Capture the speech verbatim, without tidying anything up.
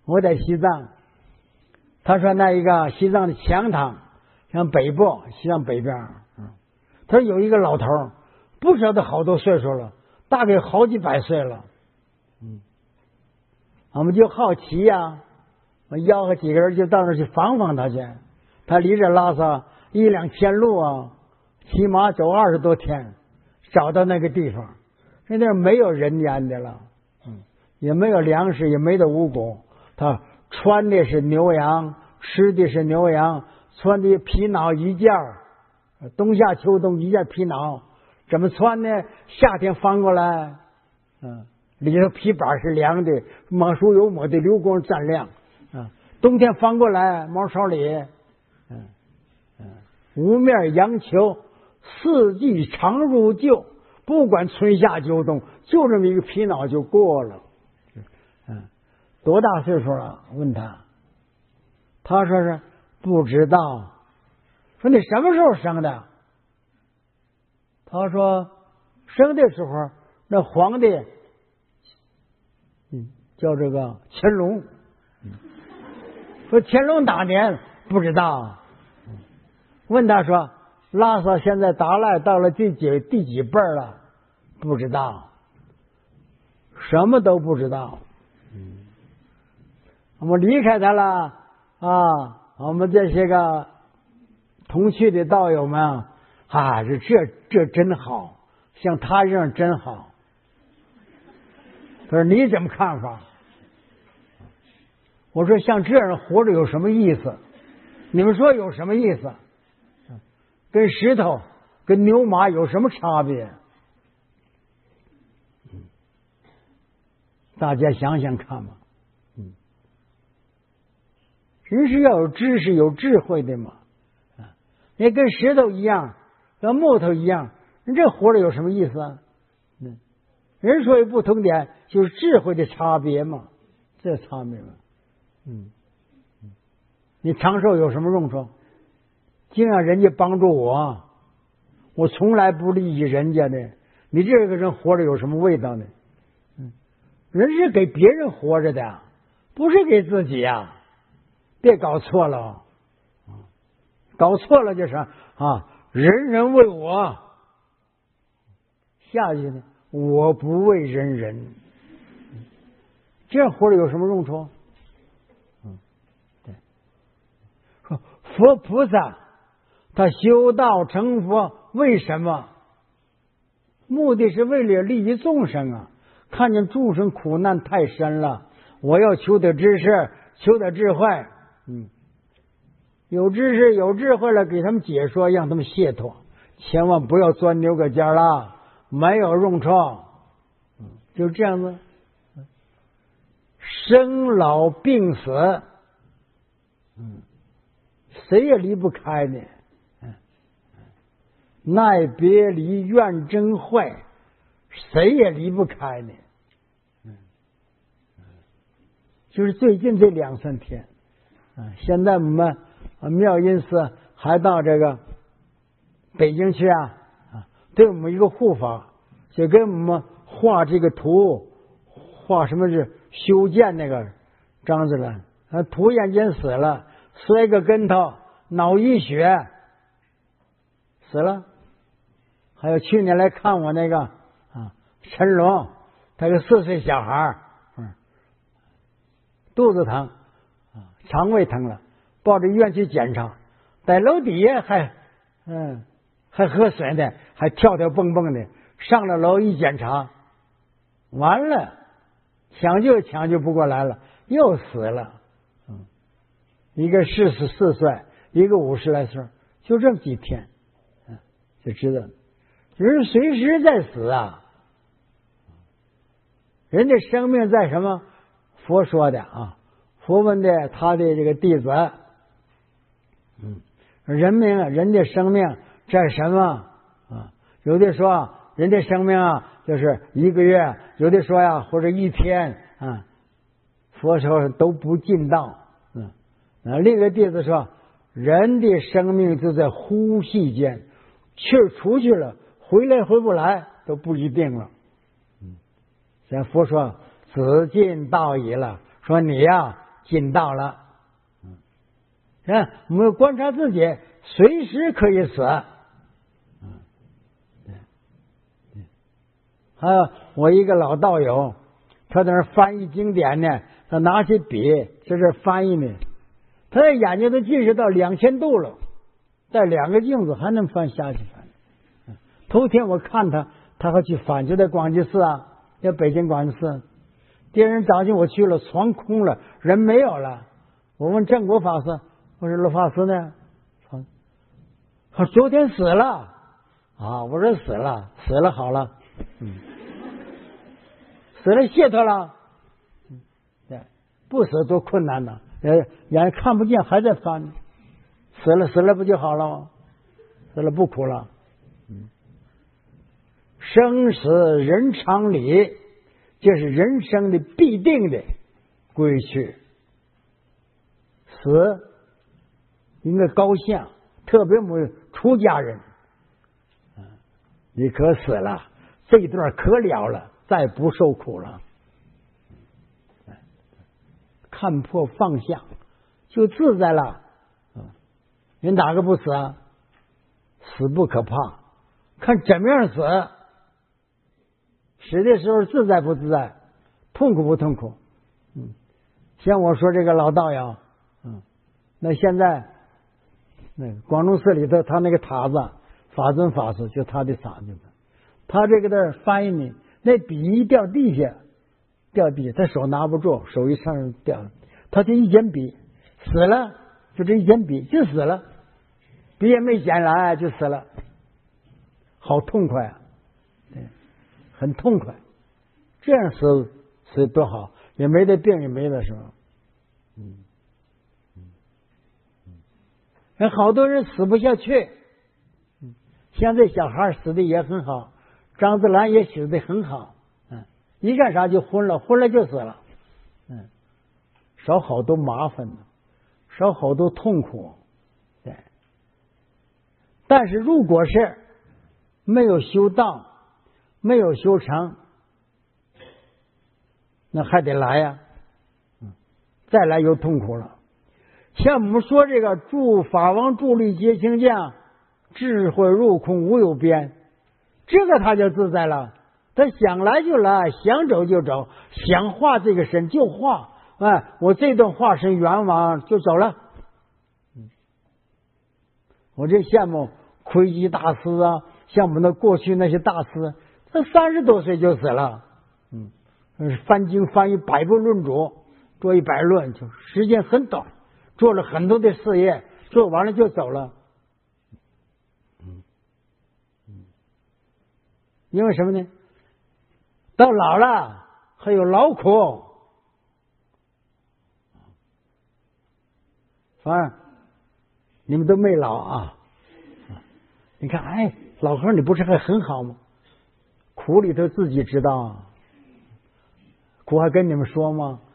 我在西藏，他说那一个西藏的强塘，像北部，西藏北边，嗯，他说有一个老头，不知道他好多岁数了，大概好几百岁了，嗯，我们就好奇呀、啊，我吆喝几个人就到那儿去访访他去。他离着拉萨一两天路啊，起码走二十多天，找到那个地方，那地儿没有人烟的了，嗯，也没有粮食，也没得五谷，他穿的是牛羊，吃的是牛羊，穿的皮袄一件，冬夏秋冬一件皮袄，怎么穿呢？夏天翻过来，嗯，里头皮板是凉的，抹酥油抹的流光锃亮，啊，冬天翻过来毛勺里，嗯嗯，五面羊裘，四季常如旧，不管春夏秋冬，就这么一个皮袄就过了。嗯，多大岁数了？问他，他说是不知道。说你什么时候生的？他说生的时候那皇帝，嗯，叫这个乾隆。嗯，说乾隆哪年？不知道。嗯，问他说拉萨现在达赖到了第几第几辈了？不知道，什么都不知道。嗯，我们离开他了啊！我们这些个同去的道友们啊，这这这真好，像他这样真好。他说你怎么看法？我说像这样活着有什么意思？你们说有什么意思？跟石头跟牛马有什么差别？大家想想看吧。嗯，人是要有知识有智慧的嘛。啊，你跟石头一样，跟木头一样，你这活着有什么意思啊？嗯，人说有不同点，就是智慧的差别嘛，这差别嘛。嗯，你长寿有什么用处？竟让人家帮助我，我从来不利益人家的。你这个人活着有什么味道呢？嗯，人是给别人活着的，不是给自己呀，别搞错了。搞错了就是啊，人人为我，下去呢，我不为人人。这样活着有什么用处？嗯，对。佛菩萨他修道成佛，为什么？目的是为了利益众生啊！看见众生苦难太深了，我要求得知识，求得智慧。嗯，有知识有智慧了，给他们解说，让他们解脱。千万不要钻牛角尖了，没有用处。嗯，就这样子。生老病死，嗯，谁也离不开呢。奈别离怨憎会，谁也离不开呢。嗯，就是最近这两三天，啊，现在我们妙音寺还到这个北京去啊，啊，对我们一个护法，就给我们画这个图，画什么是修建那个章子了。啊，涂眼睛死了，摔个跟头，脑溢血，死了。还有去年来看我那个啊，陈龙，他个四岁小孩，嗯，肚子疼啊，肠胃疼了，抱着医院去检查，在楼底下还嗯还喝水呢，还跳跳蹦蹦的，上了楼一检查，完了，抢救抢救不过来了，又死了。嗯，一个四十四岁，一个五十来岁，就这么几天，嗯，就知道。人随时在死啊，人的生命在什么？佛说的啊，佛问的他的这个弟子，嗯，人命人的生命在什么啊？有的说人的生命啊就是一个月，有的说呀或者一天啊，佛说都不尽到。嗯，啊，另一个弟子说人的生命就在呼吸间，气儿出去了。回来回不来都不一定了。嗯，像佛说子尽道矣了，说你呀近到了。嗯，我们观察自己，随时可以死。嗯，对，对。还有我一个老道友，他在那翻译经典呢，他拿起笔在这翻译呢，他的眼睛都近视到两千度了，带两个镜子还能翻下去翻。嗯，头天我看他，他还去翻，就在广济寺啊，在北京广济寺。第二天早上我去了，床空了，人没有了。我问正果法师，我说罗法师呢？他说昨天死了啊！我说死了，死了好了，嗯，死了谢他了。嗯，对，不死多困难呢，呃，眼看不见还在翻，死了死了不就好了吗？死了不苦了。嗯，生死人常理，这是人生的必定的规矩。死应该高兴，特别我们出家人，你可死了，这一段可了了，再不受苦了。看破放下，就自在了。人哪个不死啊？死不可怕，看怎么样死。死的时候自在不自在，痛苦不痛苦？嗯，像我说这个老道友，嗯，那现在那个广州寺里头，他那个塔子，法尊法师就他的塔子，他这个的翻译呢，那笔一掉地下，掉地下，他手拿不住，手一上掉了，他就一捡笔，死了，就这一捡笔就死了，笔也没捡来就死了，好痛快啊！对，很痛快，这样死死多好，也没得病，也没得什么。嗯嗯，好多人死不下去。嗯，现在小孩死的也很好，张自兰也死的很好。嗯，一干啥就昏了，昏了就死了。嗯，少好多麻烦呢，少好多痛苦。对，但是如果是没有修道，没有修成，那还得来呀。嗯，再来又痛苦了。像我们说这个住法王助力结清将，智慧入空无有边，这个他就自在了。他想来就来，想走就走，想化这个身就化。哎，我这段化身圆满就走了。嗯，我这羡慕窥基大师啊，像我们的过去那些大师，他三十多岁就死了。嗯，翻经翻译百部论著，做一百论，就时间很短。做了很多的事业，做完了就走了。嗯嗯，因为什么呢？到老了还有劳苦。反正你们都没老啊。你看，哎，老和尚你不是还很好吗？苦里头自己知道啊。苦还跟你们说吗？